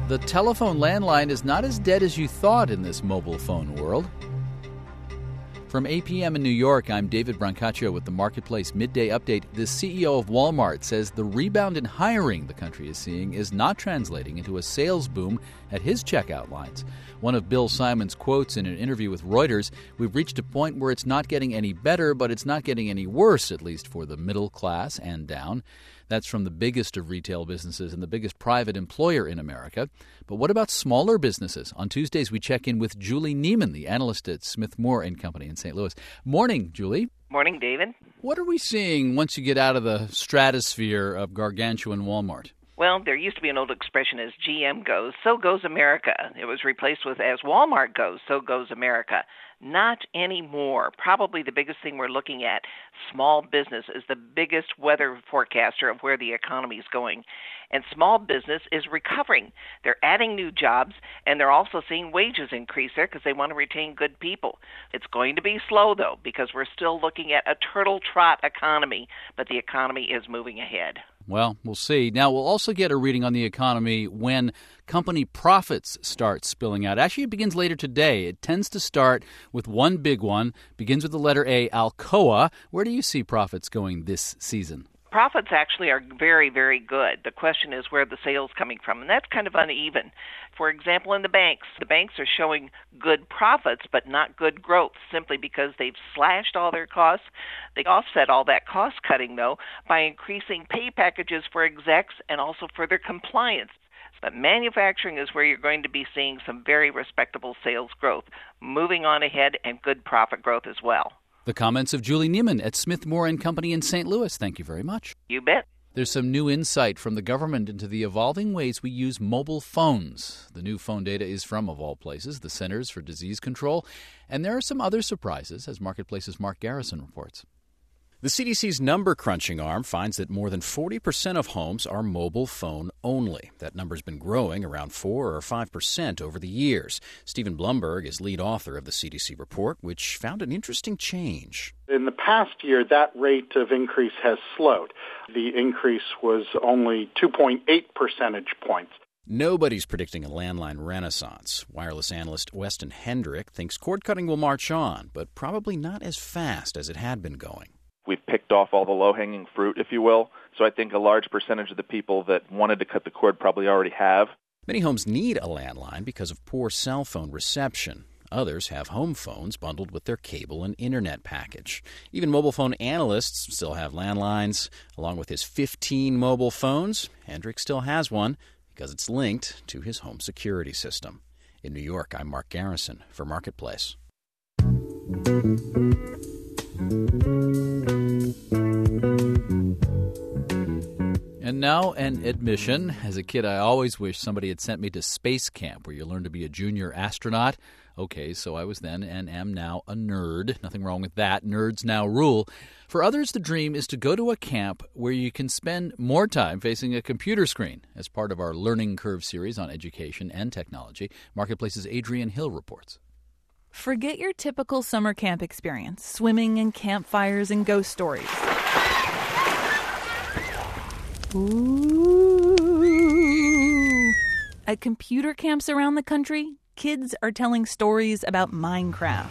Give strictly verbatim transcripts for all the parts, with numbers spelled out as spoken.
The telephone landline is not as dead as you thought in this mobile phone world. From A P M in New York, I'm David Brancaccio with the Marketplace Midday Update. The C E O of Walmart says the rebound in hiring the country is seeing is not translating into a sales boom at his checkout lines. One of Bill Simon's quotes in an interview with Reuters, "We've reached a point where it's not getting any better, but it's not getting any worse, at least for the middle class and down." That's from the biggest of retail businesses and the biggest private employer in America. But what about smaller businesses? On Tuesdays, we check in with Julie Neiman, the analyst at Smith Moore and Company in Saint Louis. Morning, Julie. Morning, David. What are we seeing once you get out of the stratosphere of gargantuan Walmart? Well, there used to be an old expression, as G M goes, so goes America. It was replaced with, as Walmart goes, so goes America. Not anymore. Probably the biggest thing we're looking at, small business is the biggest weather forecaster of where the economy is going. And small business is recovering. They're adding new jobs, and they're also seeing wages increase there because they want to retain good people. It's going to be slow, though, because we're still looking at a turtle trot economy, but the economy is moving ahead. Well, we'll see. Now, we'll also get a reading on the economy when company profits start spilling out. Actually, it begins later today. It tends to start with one big one, begins with the letter A, Alcoa. Where do you see profits going this season? Profits actually are very, very good. The question is where the sales coming from, and that's kind of uneven. For example, in the banks, the banks are showing good profits but not good growth simply because they've slashed all their costs. They offset all that cost cutting, though, by increasing pay packages for execs and also for their compliance. But manufacturing is where you're going to be seeing some very respectable sales growth, moving on ahead, and good profit growth as well. The comments of Julie Neiman at Smith Moore and Company in Saint Louis. Thank you very much. You bet. There's some new insight from the government into the evolving ways we use mobile phones. The new phone data is from, of all places, the Centers for Disease Control. And there are some other surprises, as Marketplace's Mark Garrison reports. The C D C's number-crunching arm finds that more than forty percent of homes are mobile phone only. That number's been growing around four or five percent over the years. Stephen Blumberg is lead author of the C D C report, which found an interesting change. In the past year, that rate of increase has slowed. The increase was only two point eight percentage points. Nobody's predicting a landline renaissance. Wireless analyst Weston Hendrick thinks cord-cutting will march on, but probably not as fast as it had been going. We've picked off all the low-hanging fruit, if you will. So I think a large percentage of the people that wanted to cut the cord probably already have. Many homes need a landline because of poor cell phone reception. Others have home phones bundled with their cable and internet package. Even mobile phone analysts still have landlines. Along with his fifteen mobile phones, Hendrick still has one because it's linked to his home security system. In New York, I'm Mark Garrison for Marketplace. And now an admission. As a kid, I always wished somebody had sent me to space camp where you learn to be a junior astronaut. Okay, so I was then and am now a nerd. Nothing wrong with that. Nerds now rule. For others, the dream is to go to a camp where you can spend more time facing a computer screen. As part of our Learning Curve series on education and technology, Marketplace's Adrienne Hill reports. Forget your typical summer camp experience, swimming and campfires and ghost stories. Ooh. At computer camps around the country, kids are telling stories about Minecraft.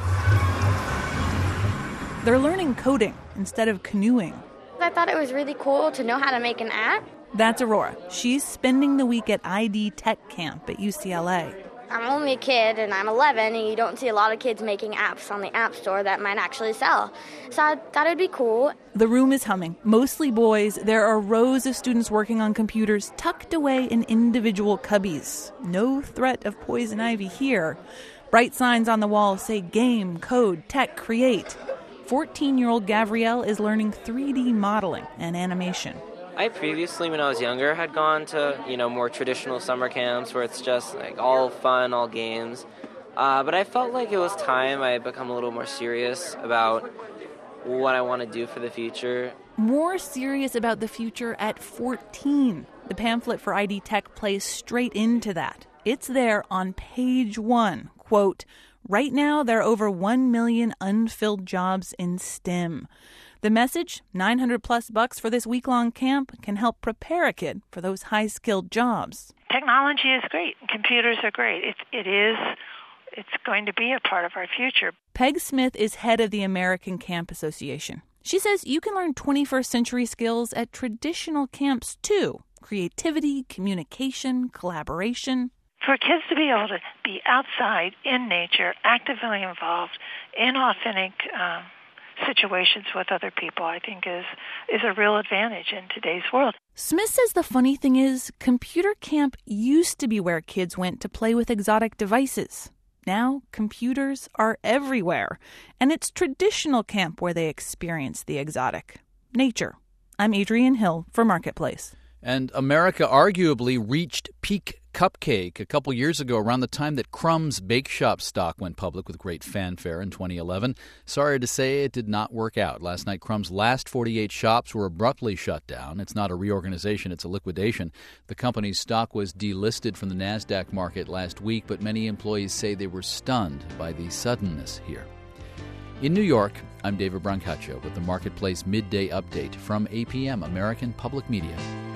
They're learning coding instead of canoeing. I thought it was really cool to know how to make an app. That's Aurora. She's spending the week at I D Tech Camp at U C L A. I'm only a kid, and I'm eleven, and you don't see a lot of kids making apps on the App Store that might actually sell. So I thought it'd be cool. The room is humming. Mostly boys. There are rows of students working on computers tucked away in individual cubbies. No threat of poison ivy here. Bright signs on the wall say game, code, tech, create. fourteen-year-old Gavriel is learning three D modeling and animation. I previously, when I was younger, had gone to, you know, more traditional summer camps where it's just like all fun, all games. Uh, but I felt like it was time I had become a little more serious about what I want to do for the future. More serious about the future at fourteen. The pamphlet for I D Tech plays straight into that. It's there on page one. Quote, right now there are over one million unfilled jobs in STEM. The message, nine hundred plus bucks for this week-long camp, can help prepare a kid for those high-skilled jobs. technology is great. Computers are great. It, it is, it's going to be a part of our future. Peg Smith is head of the American Camp Association. She says you can learn twenty-first century skills at traditional camps, too. Creativity, communication, collaboration. For kids to be able to be outside, in nature, actively involved in authentic um, situations with other people, I think is, is a real advantage in today's world. Smith says the funny thing is, computer camp used to be where kids went to play with exotic devices. Now, computers are everywhere, and it's traditional camp where they experience the exotic. Nature. I'm Adrienne Hill for Marketplace. And America arguably reached peak cupcake a couple years ago around the time that Crumb's Bake Shop stock went public with great fanfare in twenty eleven. Sorry to say it did not work out. Last night, Crumb's last forty-eight shops were abruptly shut down. It's not a reorganization, it's a liquidation. The company's stock was delisted from the NASDAQ market last week, but many employees say they were stunned by the suddenness here. In New York, I'm David Brancaccio with the Marketplace Midday Update from A P M, American Public Media.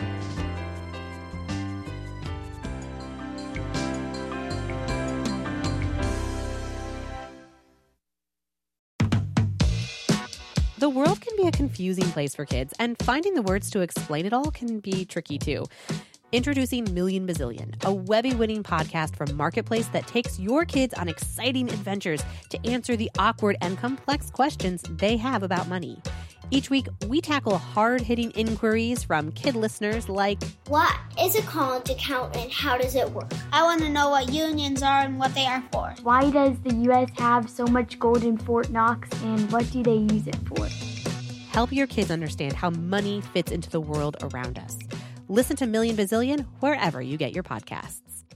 The world can be a confusing place for kids, and finding the words to explain it all can be tricky too. Introducing Million Bazillion, a Webby-winning podcast from Marketplace that takes your kids on exciting adventures to answer the awkward and complex questions they have about money. Each week, we tackle hard-hitting inquiries from kid listeners like, what is a college account and how does it work? I want to know what unions are and what they are for. Why does the U S have so much gold in Fort Knox and what do they use it for? Help your kids understand how money fits into the world around us. Listen to Million Bazillion wherever you get your podcasts.